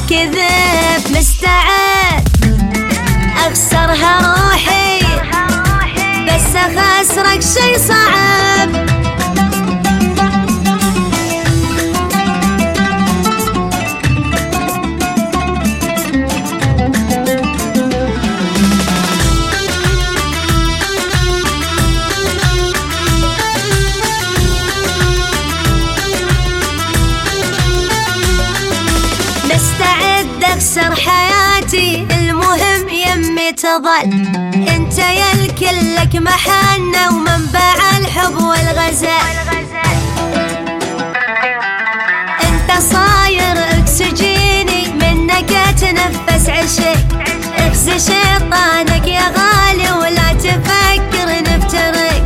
كذب مستعد اخسرها روحي، بس اخسرك شي صعب. مستعد اخسر حياتي، المهم يمي تظل انت يا الكل لك محنة ومنبع الحب والغزل. انت صاير اكسجيني، منك اتنفس عشق، اخزي شيطانك يا غالي ولا تفكر نفترق.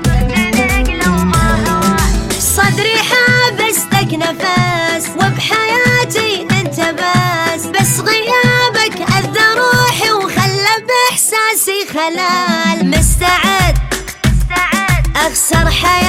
صدري حابستك نفس وبحياتي انت بس غيابك أذى روحي وخلى بإحساسي خلال. مستعد أخسر حياتي